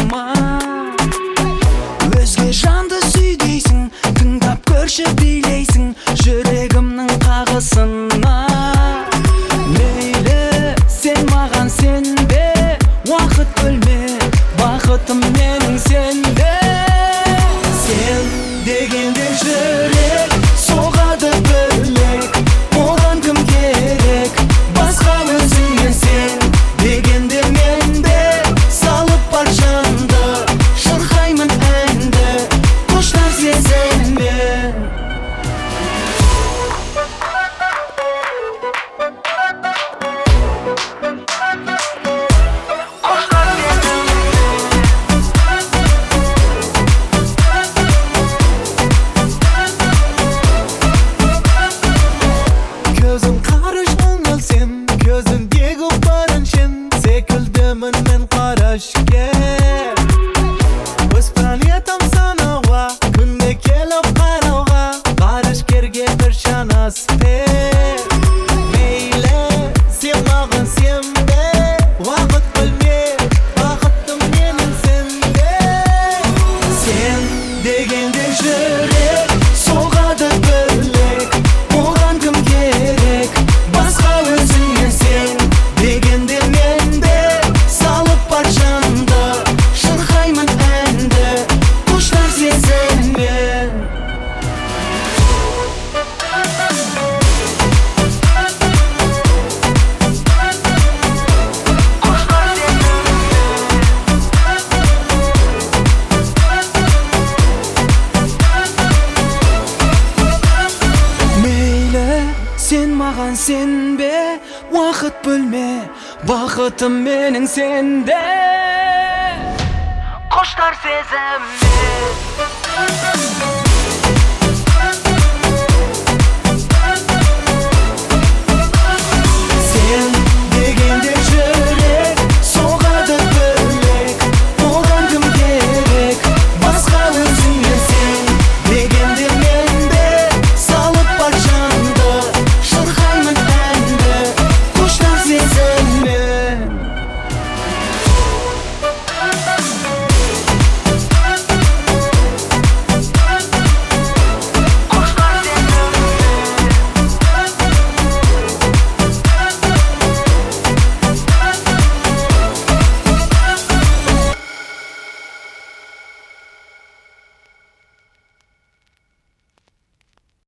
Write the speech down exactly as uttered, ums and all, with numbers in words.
жаныма. Өзге жанды сүйдейсің, тыңдап көрші билейсің жүрегімнің қағысына. Мейлі сен маған сенбе, уақыт бөлме, бақытым менің сенде. Сен дегенде жүрек соғады бөлек, оған кім керек басқа өзіңе. Сен дегенде менде салып бар жанды, шырқаймын әнді құштар сезіммен. Көзің қараш оңалсем, көзіңдегі барыншен секілдімін мен қарашке. Өз планетам санауға, күнде келіп қарауға, ғарышкерге бір шанаспен. Мейлі сен маған сенбе, уақыт бөлме, бақытым менің сенде. Сен дегенде жүрек соғады бөлек, оған кім керек басқа өзіңе. Сен дегенде менде салып бар жанды, шырқаймын әнді құштар сезіммен. Мейлі сен маған сенбе, уақыт бөлме, бақытым менің сенде. Құштар сезіммен.